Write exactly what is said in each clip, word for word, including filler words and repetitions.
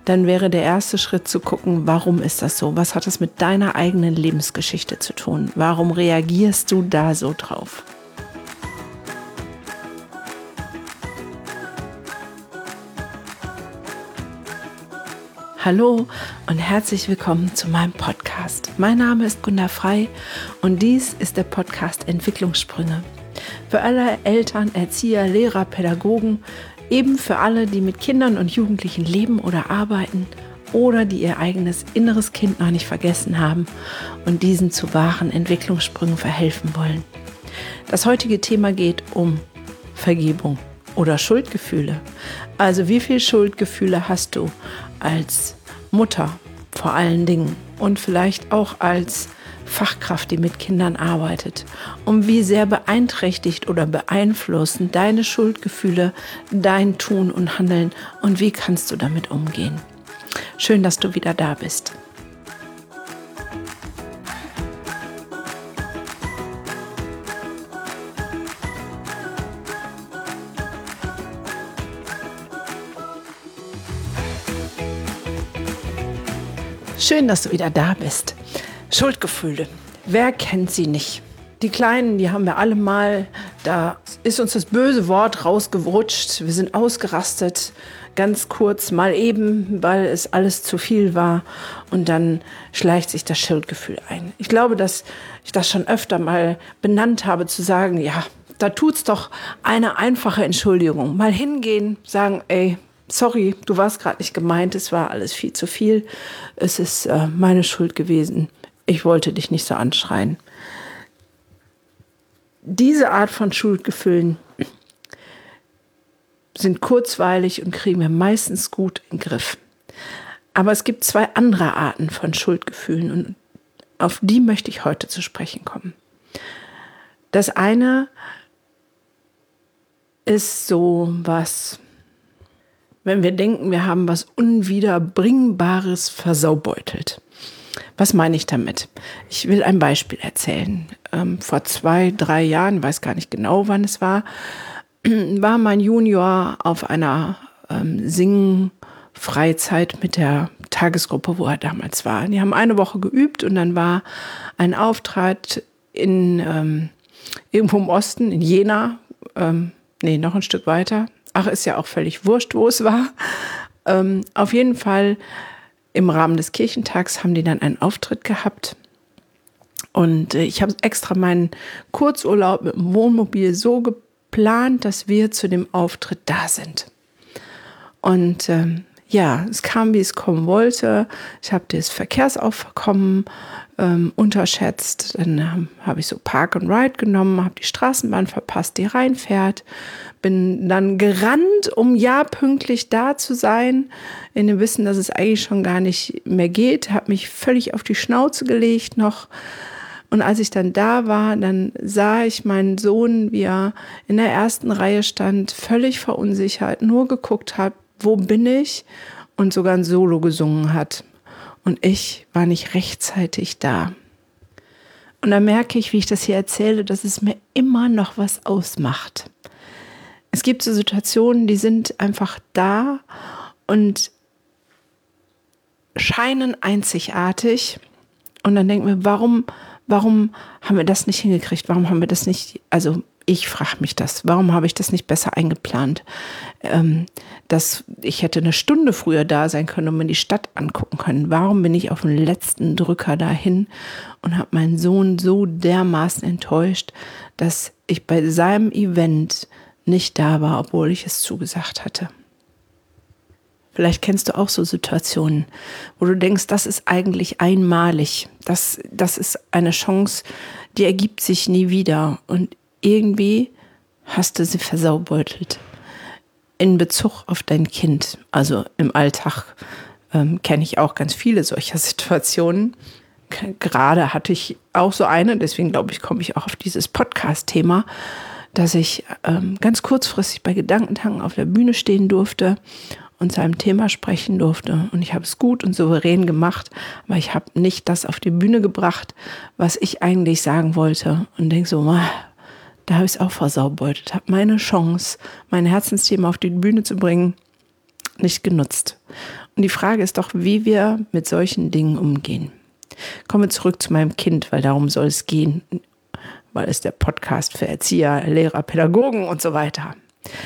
dann wäre der erste Schritt zu gucken, warum ist das so? Was hat das mit deiner eigenen Lebensgeschichte zu tun? Warum reagierst du da so drauf? Hallo und herzlich willkommen zu meinem Podcast. Mein Name ist Gunda Frei und dies ist der Podcast Entwicklungssprünge. Für alle Eltern, Erzieher, Lehrer, Pädagogen, eben für alle, die mit Kindern und Jugendlichen leben oder arbeiten oder die ihr eigenes inneres Kind noch nicht vergessen haben und diesen zu wahren Entwicklungssprüngen verhelfen wollen. Das heutige Thema geht um Vergebung oder Schuldgefühle. Also wie viel Schuldgefühle hast du als Mutter vor allen Dingen und vielleicht auch als Fachkraft, die mit Kindern arbeitet? Und wie sehr beeinträchtigt oder beeinflussen deine Schuldgefühle dein Tun und Handeln und wie kannst du damit umgehen? Schön, dass du wieder da bist. Schön, dass du wieder da bist. Schuldgefühle. Wer kennt sie nicht? Die Kleinen, die haben wir alle mal, da ist uns das böse Wort rausgewutscht. Wir sind ausgerastet, ganz kurz, mal eben, weil es alles zu viel war. Und dann schleicht sich das Schuldgefühl ein. Ich glaube, dass ich das schon öfter mal benannt habe, zu sagen, ja, da tut's doch eine einfache Entschuldigung. Mal hingehen, sagen, ey, sorry, du warst gerade nicht gemeint, es war alles viel zu viel. Es ist äh, meine Schuld gewesen. Ich wollte dich nicht so anschreien. Diese Art von Schuldgefühlen sind kurzweilig und kriegen wir meistens gut in den Griff. Aber es gibt zwei andere Arten von Schuldgefühlen und auf die möchte ich heute zu sprechen kommen. Das eine ist so was, wenn wir denken, wir haben was Unwiederbringbares versaubeutelt. Was meine ich damit? Ich will ein Beispiel erzählen. Ähm, vor zwei, drei Jahren, weiß gar nicht genau, wann es war, war mein Junior auf einer ähm, Sing-Freizeit mit der Tagesgruppe, wo er damals war. Die haben eine Woche geübt und dann war ein Auftritt in ähm, irgendwo im Osten, in Jena, ähm, nee, noch ein Stück weiter. Ach, ist ja auch völlig wurscht, wo es war. Ähm, auf jeden Fall im Rahmen des Kirchentags haben die dann einen Auftritt gehabt. Und äh, ich habe extra meinen Kurzurlaub mit dem Wohnmobil so geplant, dass wir zu dem Auftritt da sind. Und ähm, ja, es kam, wie es kommen wollte. Ich habe das Verkehrsaufkommen ähm, unterschätzt. Dann ähm, habe ich so Park and Ride genommen, habe die Straßenbahn verpasst, die reinfährt. Bin dann gerannt, um ja pünktlich da zu sein, in dem Wissen, dass es eigentlich schon gar nicht mehr geht. Habe mich völlig auf die Schnauze gelegt noch. Und als ich dann da war, dann sah ich meinen Sohn, wie er in der ersten Reihe stand, völlig verunsichert, nur geguckt hat, wo bin ich? Und sogar ein Solo gesungen hat. Und ich war nicht rechtzeitig da. Und da merke ich, wie ich das hier erzähle, dass es mir immer noch was ausmacht. Es gibt so Situationen, die sind einfach da und scheinen einzigartig. Und dann denken wir, warum, warum haben wir das nicht hingekriegt? Warum haben wir das nicht, also ich frage mich das, warum habe ich das nicht besser eingeplant? Ähm, dass ich hätte eine Stunde früher da sein können und mir die Stadt angucken können. Warum bin ich auf den letzten Drücker dahin und habe meinen Sohn so dermaßen enttäuscht, dass ich bei seinem Event nicht da war, obwohl ich es zugesagt hatte. Vielleicht kennst du auch so Situationen, wo du denkst, das ist eigentlich einmalig. Das, das ist eine Chance, die ergibt sich nie wieder. Und irgendwie hast du sie versaubeutelt. In Bezug auf dein Kind. Also im Alltag ähm, kenne ich auch ganz viele solcher Situationen. Gerade hatte ich auch so eine, deswegen glaube ich, komme ich auch auf dieses Podcast-Thema, dass ich ähm, ganz kurzfristig bei Gedankentanken auf der Bühne stehen durfte und zu einem Thema sprechen durfte. Und ich habe es gut und souverän gemacht, aber ich habe nicht das auf die Bühne gebracht, was ich eigentlich sagen wollte. Und denke so, da habe ich es auch versaubeutelt. Habe meine Chance, mein Herzensthema auf die Bühne zu bringen, nicht genutzt. Und die Frage ist doch, wie wir mit solchen Dingen umgehen. Kommen wir zurück zu meinem Kind, weil darum soll es gehen, weil es der Podcast für Erzieher, Lehrer, Pädagogen und so weiter.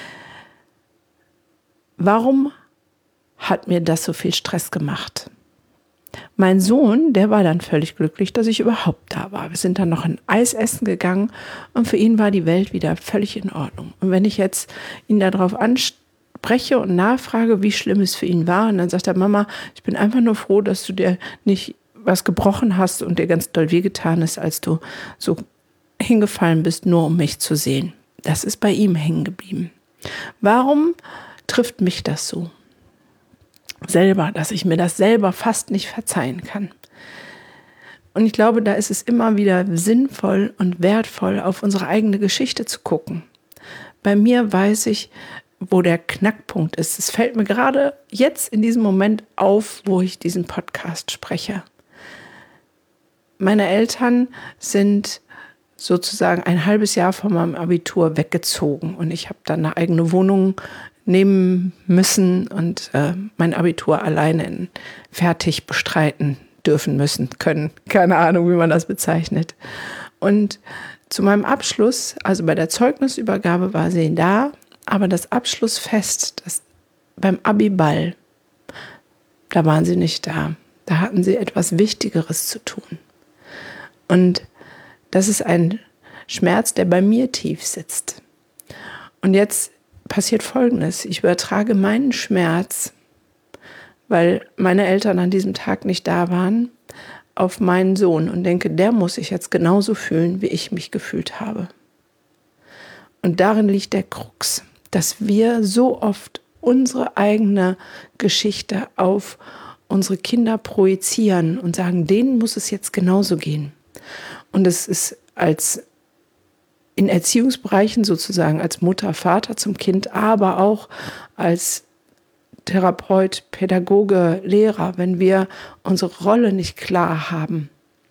Warum hat mir das so viel Stress gemacht? Mein Sohn, der war dann völlig glücklich, dass ich überhaupt da war. Wir sind dann noch ein Eis essen gegangen und für ihn war die Welt wieder völlig in Ordnung. Und wenn ich jetzt ihn darauf anspreche und nachfrage, wie schlimm es für ihn war, und dann sagt er, Mama, ich bin einfach nur froh, dass du dir nicht was gebrochen hast und dir ganz doll wehgetan ist, als du so hingefallen bist, nur um mich zu sehen. Das ist bei ihm hängen geblieben. Warum trifft mich das so? Selber, dass ich mir das selber fast nicht verzeihen kann. Und ich glaube, da ist es immer wieder sinnvoll und wertvoll, auf unsere eigene Geschichte zu gucken. Bei mir weiß ich, wo der Knackpunkt ist. Es fällt mir gerade jetzt in diesem Moment auf, wo ich diesen Podcast spreche. Meine Eltern sind sozusagen ein halbes Jahr von meinem Abitur weggezogen und ich habe dann eine eigene Wohnung nehmen müssen und äh, mein Abitur alleine in fertig bestreiten dürfen müssen, können. Keine Ahnung, wie man das bezeichnet. Und zu meinem Abschluss, also bei der Zeugnisübergabe war sie da, aber das Abschlussfest, das beim Abiball, da waren sie nicht da. Da hatten sie etwas Wichtigeres zu tun. Und das ist ein Schmerz, der bei mir tief sitzt. Und jetzt passiert Folgendes. Ich übertrage meinen Schmerz, weil meine Eltern an diesem Tag nicht da waren, auf meinen Sohn und denke, der muss sich jetzt genauso fühlen, wie ich mich gefühlt habe. Und darin liegt der Krux, dass wir so oft unsere eigene Geschichte auf unsere Kinder projizieren und sagen, denen muss es jetzt genauso gehen. Und es ist als in Erziehungsbereichen sozusagen als Mutter, Vater zum Kind, aber auch als Therapeut, Pädagoge, Lehrer, wenn wir unsere Rolle nicht klar haben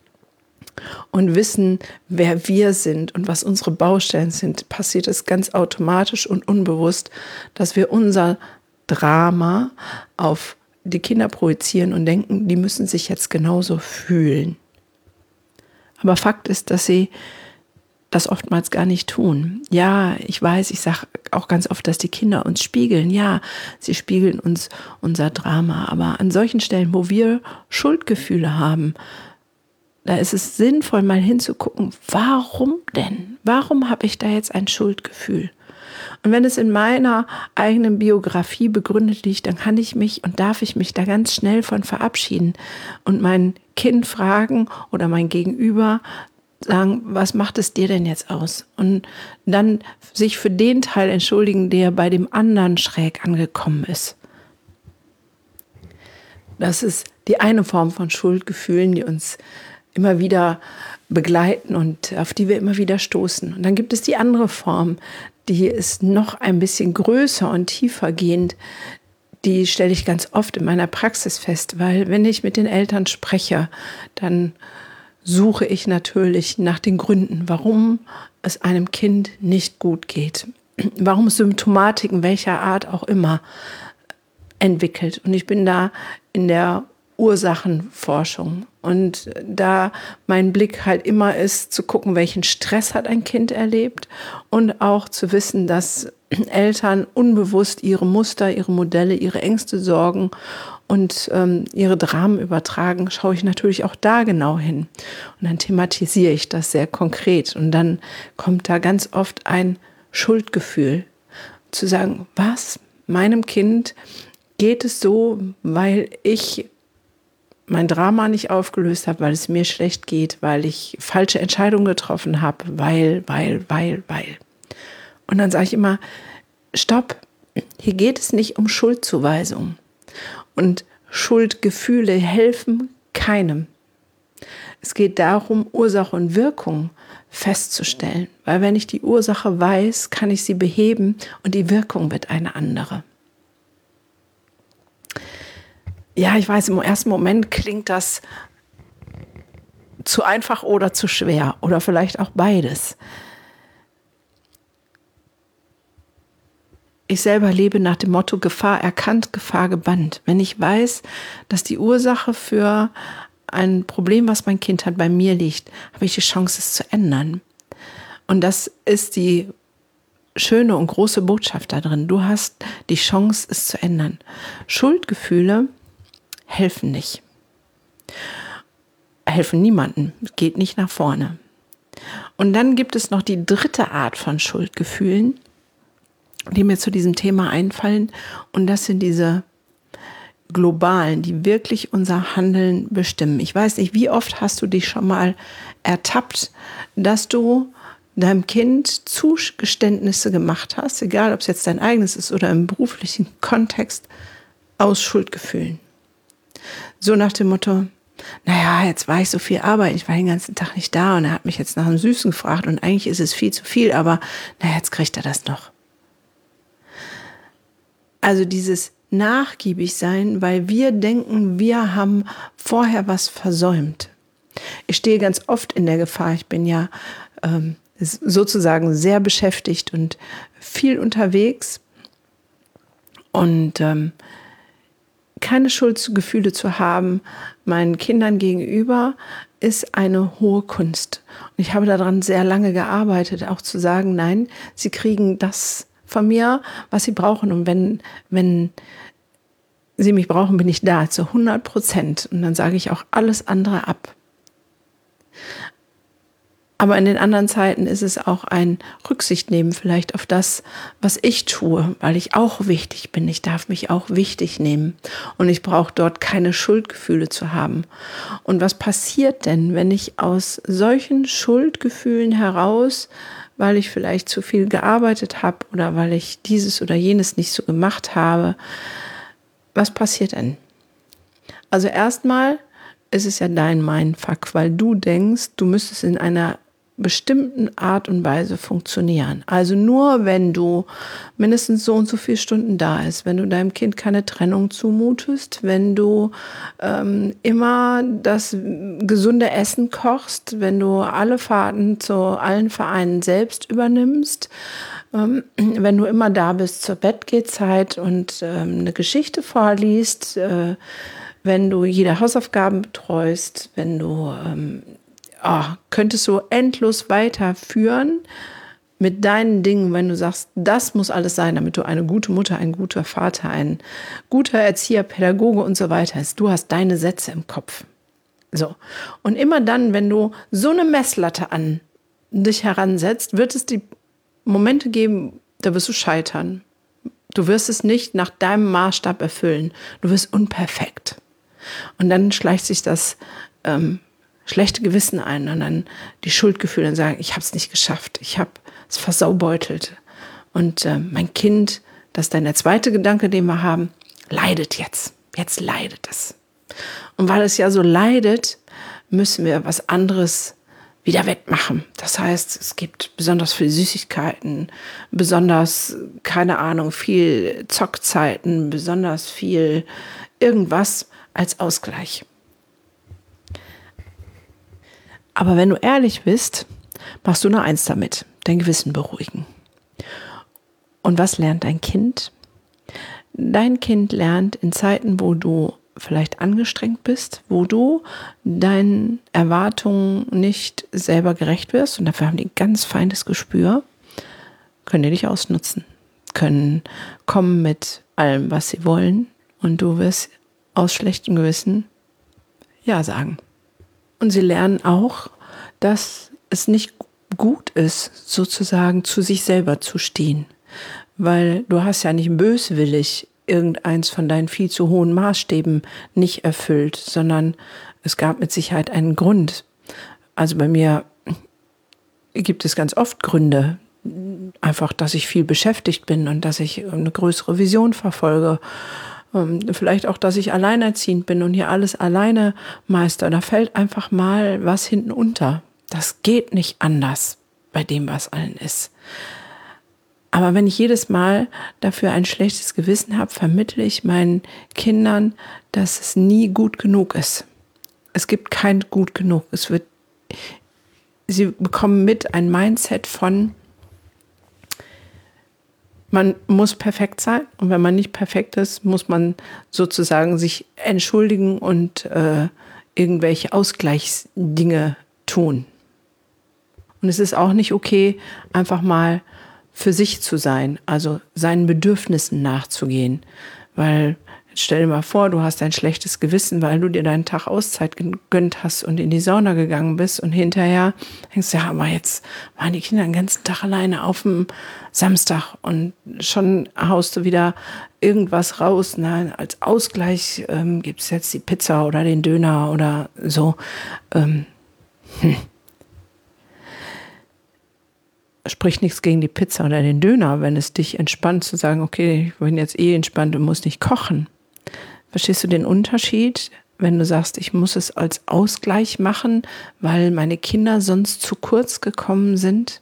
und wissen, wer wir sind und was unsere Baustellen sind, passiert es ganz automatisch und unbewusst, dass wir unser Drama auf die Kinder projizieren und denken, die müssen sich jetzt genauso fühlen. Aber Fakt ist, dass sie das oftmals gar nicht tun. Ja, ich weiß, ich sage auch ganz oft, dass die Kinder uns spiegeln. Ja, sie spiegeln uns unser Drama. Aber an solchen Stellen, wo wir Schuldgefühle haben, da ist es sinnvoll, mal hinzugucken, warum denn? Warum habe ich da jetzt ein Schuldgefühl? Und wenn es in meiner eigenen Biografie begründet liegt, dann kann ich mich und darf ich mich da ganz schnell von verabschieden und mein Kind fragen oder mein Gegenüber sagen, was macht es dir denn jetzt aus? Und dann sich für den Teil entschuldigen, der bei dem anderen schräg angekommen ist. Das ist die eine Form von Schuldgefühlen, die uns immer wieder begleiten und auf die wir immer wieder stoßen. Und dann gibt es die andere Form, die ist noch ein bisschen größer und tiefer gehend. Die stelle ich ganz oft in meiner Praxis fest, weil wenn ich mit den Eltern spreche, dann suche ich natürlich nach den Gründen, warum es einem Kind nicht gut geht, warum Symptomatiken welcher Art auch immer entwickelt. Und ich bin da in der Ursachenforschung. Und da mein Blick halt immer ist, zu gucken, welchen Stress hat ein Kind erlebt und auch zu wissen, dass Eltern unbewusst ihre Muster, ihre Modelle, ihre Ängste, Sorgen und ähm, ihre Dramen übertragen, schaue ich natürlich auch da genau hin. Und dann thematisiere ich das sehr konkret. Und dann kommt da ganz oft ein Schuldgefühl, zu sagen, was, meinem Kind geht es so, weil ich mein Drama nicht aufgelöst habe, weil es mir schlecht geht, weil ich falsche Entscheidungen getroffen habe, weil, weil, weil, weil. Und dann sage ich immer, stopp, hier geht es nicht um Schuldzuweisung. Und Schuldgefühle helfen keinem. Es geht darum, Ursache und Wirkung festzustellen. Weil wenn ich die Ursache weiß, kann ich sie beheben und die Wirkung wird eine andere. Ja, ich weiß, im ersten Moment klingt das zu einfach oder zu schwer oder vielleicht auch beides. Ich selber lebe nach dem Motto Gefahr erkannt, Gefahr gebannt. Wenn ich weiß, dass die Ursache für ein Problem, was mein Kind hat, bei mir liegt, habe ich die Chance, es zu ändern. Und das ist die schöne und große Botschaft da drin. Du hast die Chance, es zu ändern. Schuldgefühle helfen nicht. Helfen niemandem. Geht nicht nach vorne. Und dann gibt es noch die dritte Art von Schuldgefühlen, die mir zu diesem Thema einfallen. Und das sind diese globalen, die wirklich unser Handeln bestimmen. Ich weiß nicht, wie oft hast du dich schon mal ertappt, dass du deinem Kind Zugeständnisse gemacht hast, egal ob es jetzt dein eigenes ist oder im beruflichen Kontext, aus Schuldgefühlen. So nach dem Motto, naja, jetzt war ich so viel arbeiten, ich war den ganzen Tag nicht da und er hat mich jetzt nach dem Süßen gefragt und eigentlich ist es viel zu viel, aber naja, jetzt kriegt er das noch. Also dieses nachgiebig sein, weil wir denken, wir haben vorher was versäumt. Ich stehe ganz oft in der Gefahr, ich bin ja ähm, sozusagen sehr beschäftigt und viel unterwegs und ähm, keine Schuldgefühle zu haben meinen Kindern gegenüber ist eine hohe Kunst. Und ich habe daran sehr lange gearbeitet, auch zu sagen, nein, sie kriegen das von mir, was sie brauchen. Und wenn, wenn sie mich brauchen, bin ich da zu hundert Prozent. Und dann sage ich auch alles andere ab. Aber in den anderen Zeiten ist es auch ein Rücksicht nehmen vielleicht auf das, was ich tue, weil ich auch wichtig bin. Ich darf mich auch wichtig nehmen und ich brauche dort keine Schuldgefühle zu haben. Und was passiert denn, wenn ich aus solchen Schuldgefühlen heraus, weil ich vielleicht zu viel gearbeitet habe oder weil ich dieses oder jenes nicht so gemacht habe, was passiert denn? Also erstmal ist es ja dein Mindfuck, weil du denkst, du müsstest in einer bestimmten Art und Weise funktionieren. Also nur wenn du mindestens so und so viele Stunden da bist, wenn du deinem Kind keine Trennung zumutest, wenn du ähm, immer das gesunde Essen kochst, wenn du alle Fahrten zu allen Vereinen selbst übernimmst, ähm, wenn du immer da bist zur Bettgehzeit und ähm, eine Geschichte vorliest, äh, wenn du jede Hausaufgaben betreust, wenn du ähm, oh, könntest du endlos weiterführen mit deinen Dingen, wenn du sagst, das muss alles sein, damit du eine gute Mutter, ein guter Vater, ein guter Erzieher, Pädagoge und so weiter bist. Du hast deine Sätze im Kopf. So. Und immer dann, wenn du so eine Messlatte an dich heransetzt, wird es die Momente geben, da wirst du scheitern. Du wirst es nicht nach deinem Maßstab erfüllen. Du wirst unperfekt. Und dann schleicht sich das ähm, schlechte Gewissen ein und dann die Schuldgefühle und sagen, ich habe es nicht geschafft, ich habe es versaubeutelt. Und äh, mein Kind, das ist dann der zweite Gedanke, den wir haben, leidet jetzt. Jetzt leidet es. Und weil es ja so leidet, müssen wir was anderes wieder wettmachen. Das heißt, es gibt besonders viel Süßigkeiten, besonders, keine Ahnung, viel Zockzeiten, besonders viel irgendwas als Ausgleich. Aber wenn du ehrlich bist, machst du nur eins damit, dein Gewissen beruhigen. Und was lernt dein Kind? Dein Kind lernt in Zeiten, wo du vielleicht angestrengt bist, wo du deinen Erwartungen nicht selber gerecht wirst, und dafür haben die ein ganz feines Gespür, können die dich ausnutzen, können kommen mit allem, was sie wollen, und du wirst aus schlechtem Gewissen Ja sagen. Und sie lernen auch, dass es nicht gut ist, sozusagen zu sich selber zu stehen. Weil du hast ja nicht böswillig irgendeins von deinen viel zu hohen Maßstäben nicht erfüllt, sondern es gab mit Sicherheit einen Grund. Also bei mir gibt es ganz oft Gründe. Einfach, dass ich viel beschäftigt bin und dass ich eine größere Vision verfolge. Vielleicht auch, dass ich alleinerziehend bin und hier alles alleine meister. Da fällt einfach mal was hinten unter. Das geht nicht anders bei dem, was allen ist. Aber wenn ich jedes Mal dafür ein schlechtes Gewissen habe, vermittle ich meinen Kindern, dass es nie gut genug ist. Es gibt kein gut genug. Es wird, sie bekommen mit ein Mindset von, Man muss perfekt sein und wenn man nicht perfekt ist, muss man sozusagen sich entschuldigen und äh, irgendwelche Ausgleichsdinge tun. Und es ist auch nicht okay, einfach mal für sich zu sein, also seinen Bedürfnissen nachzugehen. Weil, jetzt stell dir mal vor, du hast ein schlechtes Gewissen, weil du dir deinen Tag Auszeit gegönnt hast und in die Sauna gegangen bist und hinterher denkst du, ja, aber jetzt waren die Kinder den ganzen Tag alleine auf dem Samstag und schon haust du wieder irgendwas raus. Nein, als Ausgleich ähm, gibt es jetzt die Pizza oder den Döner oder so. Ähm, hm. Sprich nichts gegen die Pizza oder den Döner, wenn es dich entspannt zu sagen, okay, ich bin jetzt eh entspannt und muss nicht kochen. Verstehst du den Unterschied, wenn du sagst, ich muss es als Ausgleich machen, weil meine Kinder sonst zu kurz gekommen sind?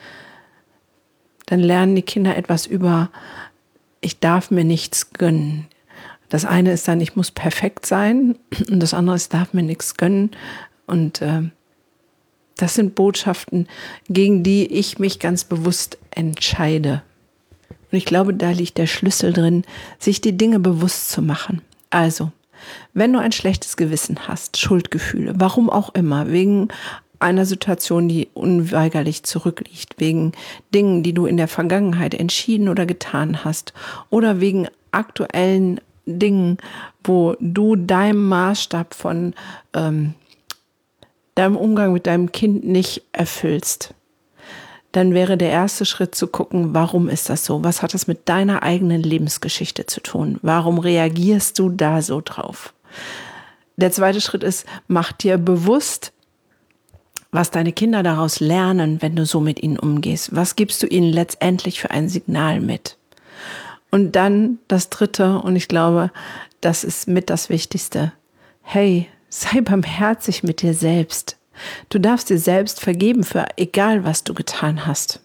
Dann lernen die Kinder etwas über, ich darf mir nichts gönnen. Das eine ist dann, ich muss perfekt sein und das andere ist, ich darf mir nichts gönnen. Und äh, das sind Botschaften, gegen die ich mich ganz bewusst entscheide. Und ich glaube, da liegt der Schlüssel drin, sich die Dinge bewusst zu machen. Also, wenn du ein schlechtes Gewissen hast, Schuldgefühle, warum auch immer, wegen einer Situation, die unweigerlich zurückliegt, wegen Dingen, die du in der Vergangenheit entschieden oder getan hast oder wegen aktuellen Dingen, wo du deinem Maßstab von ähm, deinem Umgang mit deinem Kind nicht erfüllst, dann wäre der erste Schritt zu gucken, warum ist das so? Was hat das mit deiner eigenen Lebensgeschichte zu tun? Warum reagierst du da so drauf? Der zweite Schritt ist, mach dir bewusst, was deine Kinder daraus lernen, wenn du so mit ihnen umgehst. Was gibst du ihnen letztendlich für ein Signal mit? Und dann das dritte, und ich glaube, das ist mit das Wichtigste. Hey, sei barmherzig mit dir selbst. Du darfst dir selbst vergeben für egal, was du getan hast.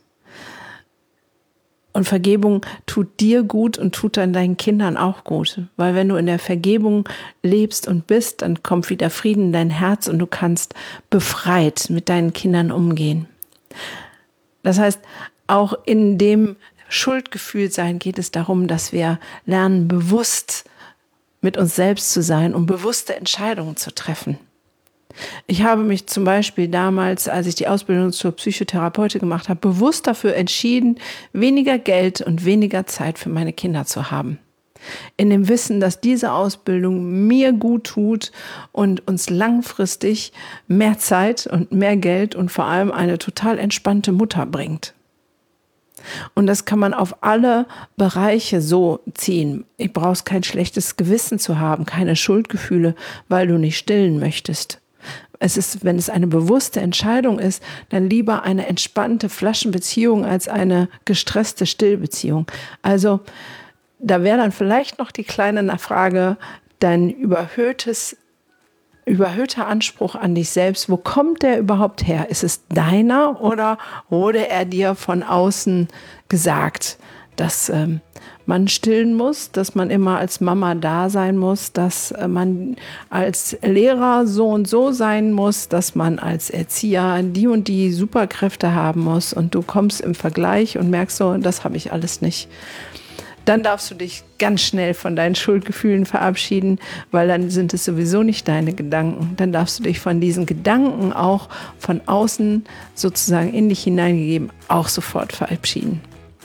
Und Vergebung tut dir gut und tut dann deinen Kindern auch gut. Weil wenn du in der Vergebung lebst und bist, dann kommt wieder Frieden in dein Herz und du kannst befreit mit deinen Kindern umgehen. Das heißt, auch in dem Schuldgefühlsein geht es darum, dass wir lernen, bewusst mit uns selbst zu sein, um bewusste Entscheidungen zu treffen. Ich habe mich zum Beispiel damals, als ich die Ausbildung zur Psychotherapeutin gemacht habe, bewusst dafür entschieden, weniger Geld und weniger Zeit für meine Kinder zu haben. In dem Wissen, dass diese Ausbildung mir gut tut und uns langfristig mehr Zeit und mehr Geld und vor allem eine total entspannte Mutter bringt. Und das kann man auf alle Bereiche so ziehen. Du brauchst kein schlechtes Gewissen zu haben, keine Schuldgefühle, weil du nicht stillen möchtest. Es ist, wenn es eine bewusste Entscheidung ist, dann lieber eine entspannte Flaschenbeziehung als eine gestresste Stillbeziehung. Also da wäre dann vielleicht noch die kleine Frage, dein überhöhtes Überhöhter Anspruch an dich selbst, wo kommt der überhaupt her? Ist es deiner oder wurde er dir von außen gesagt, dass ähm, man stillen muss, dass man immer als Mama da sein muss, dass äh, man als Lehrer so und so sein muss, dass man als Erzieher die und die Superkräfte haben muss und du kommst im Vergleich und merkst so, das habe ich alles nicht. Dann darfst du dich ganz schnell von deinen Schuldgefühlen verabschieden, weil dann sind es sowieso nicht deine Gedanken. Dann darfst du dich von diesen Gedanken auch von außen sozusagen in dich hineingegeben auch sofort verabschieden.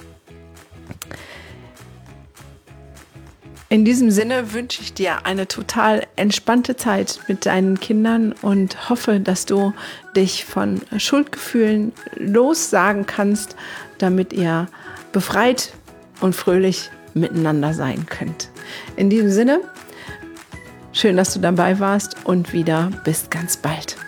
In diesem Sinne wünsche ich dir eine total entspannte Zeit mit deinen Kindern und hoffe, dass du dich von Schuldgefühlen lossagen kannst, damit ihr befreit und fröhlich miteinander sein könnt. In diesem Sinne, schön, dass du dabei warst und wieder bis ganz bald.